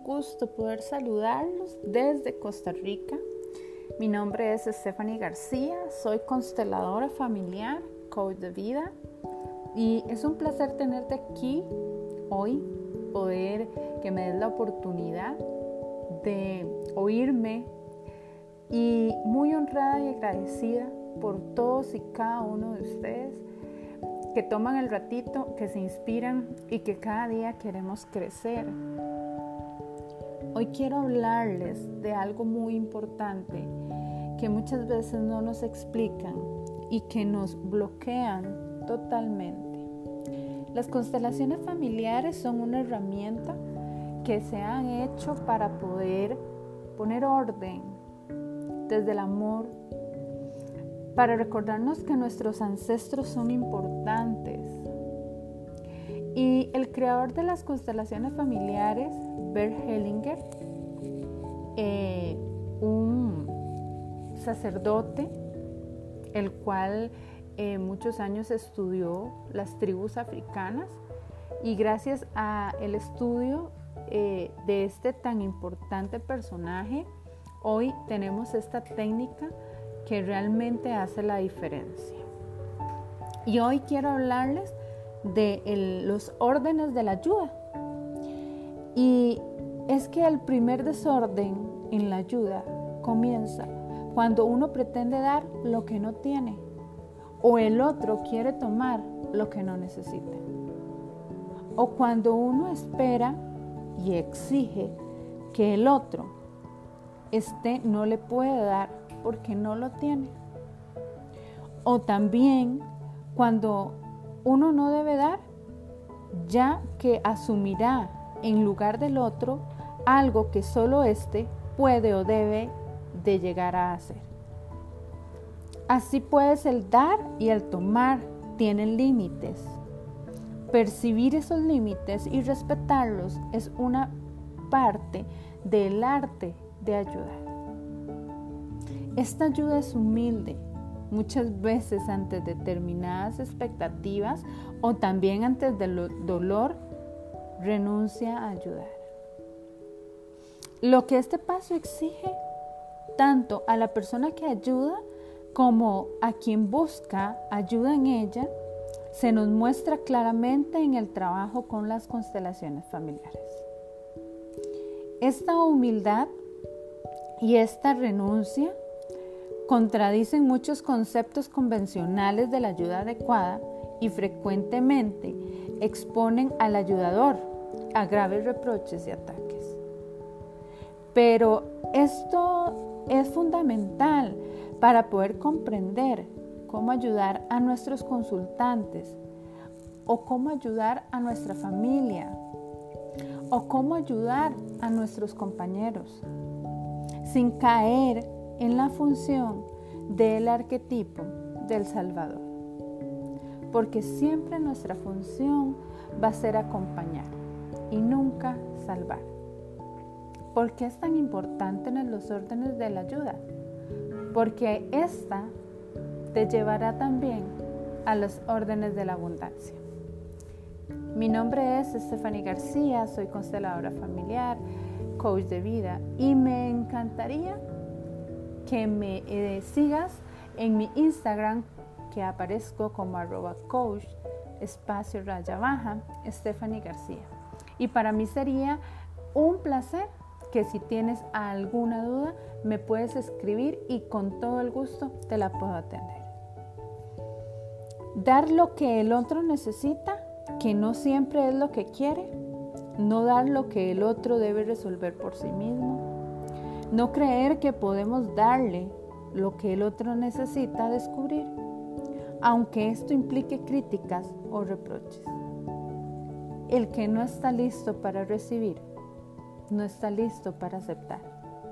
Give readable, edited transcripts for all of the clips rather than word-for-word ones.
gusto poder saludarlos desde Costa Rica. Mi nombre es Stephanie García, soy consteladora familiar, coach de vida y es un placer tenerte aquí hoy, poder que me des la oportunidad de oírme y muy honrada y agradecida por todos y cada uno de ustedes que toman el ratito, que se inspiran y que cada día queremos crecer. Hoy quiero hablarles de algo muy importante que muchas veces no nos explican y que nos bloquean totalmente. Las constelaciones familiares son una herramienta que se han hecho para poder poner orden desde el amor, para recordarnos que nuestros ancestros son importantes. Y el creador de las constelaciones familiares, Bert Hellinger, un sacerdote, el cual muchos años estudió las tribus africanas, y gracias al estudio de este tan importante personaje, hoy tenemos esta técnica que realmente hace la diferencia. Y hoy quiero hablarles de los órdenes de la ayuda. Y es que el primer desorden en la ayuda comienza cuando uno pretende dar lo que no tiene o el otro quiere tomar lo que no necesita. O cuando uno espera y exige que el otro no le puede dar porque no lo tiene. O también cuando uno no debe dar, ya que asumirá en lugar del otro algo que solo éste puede o debe de llegar a hacer. Así pues, el dar y el tomar tienen límites. Percibir esos límites y respetarlos es una parte del arte de ayudar. Esta ayuda es humilde, muchas veces ante determinadas expectativas o también antes del dolor, renuncia a ayudar. Lo que este paso exige tanto a la persona que ayuda como a quien busca ayuda en ella, se nos muestra claramente en el trabajo con las constelaciones familiares. Esta humildad y esta renuncia contradicen muchos conceptos convencionales de la ayuda adecuada y frecuentemente exponen al ayudador a graves reproches y ataques. Pero esto es fundamental para poder comprender cómo ayudar a nuestros consultantes o cómo ayudar a nuestra familia o cómo ayudar a nuestros compañeros sin caer en la función del arquetipo del Salvador, porque siempre nuestra función va a ser acompañar y nunca salvar. ¿Por qué es tan importante en los órdenes de la ayuda? Porque esta te llevará también a los órdenes de la abundancia. Mi nombre es Stephanie García, soy consteladora familiar, coach de vida y me encantaría que me sigas en mi Instagram, que aparezco como @coach __ Stephanie García. Y para mí sería un placer que si tienes alguna duda me puedes escribir y con todo el gusto te la puedo atender. Dar lo que el otro necesita, que no siempre es lo que quiere. No dar lo que el otro debe resolver por sí mismo. No creer que podemos darle lo que el otro necesita descubrir, aunque esto implique críticas o reproches. El que no está listo para recibir, no está listo para aceptar.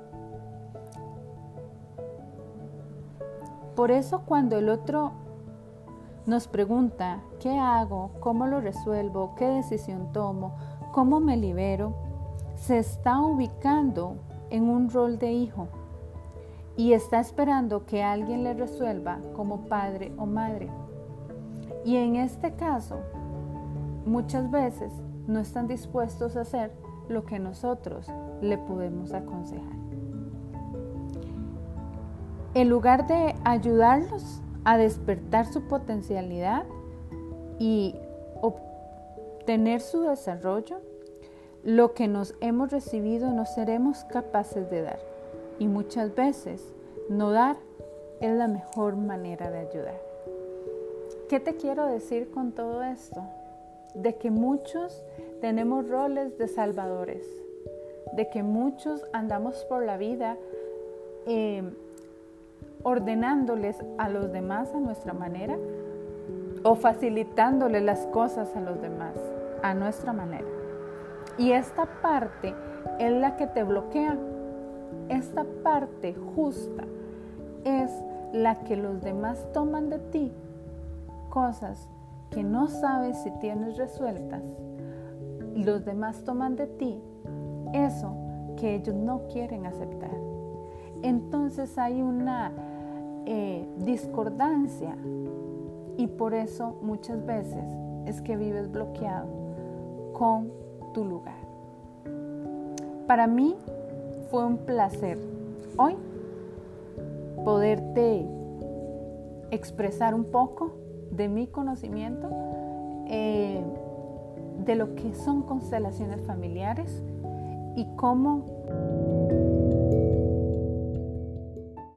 Por eso cuando el otro nos pregunta, ¿qué hago? ¿Cómo lo resuelvo? ¿Qué decisión tomo? ¿Cómo me libero? Se está ubicando en un rol de hijo y está esperando que alguien le resuelva como padre o madre. Y en este caso, muchas veces no están dispuestos a hacer lo que nosotros le podemos aconsejar. En lugar de ayudarlos a despertar su potencialidad y obtener su desarrollo, lo que nos hemos recibido no seremos capaces de dar. Y muchas veces no dar es la mejor manera de ayudar. ¿Qué te quiero decir con todo esto? De que muchos tenemos roles de salvadores, de que muchos andamos por la vida ordenándoles a los demás a nuestra manera o facilitándoles las cosas a los demás a nuestra manera. Y esta parte es la que te bloquea. Esta parte justa es la que los demás toman de ti cosas que no sabes si tienes resueltas. Los demás toman de ti eso que ellos no quieren aceptar. Entonces hay una discordancia y por eso muchas veces es que vives bloqueado con tu lugar. Para mí fue un placer hoy poderte expresar un poco de mi conocimiento de lo que son constelaciones familiares y cómo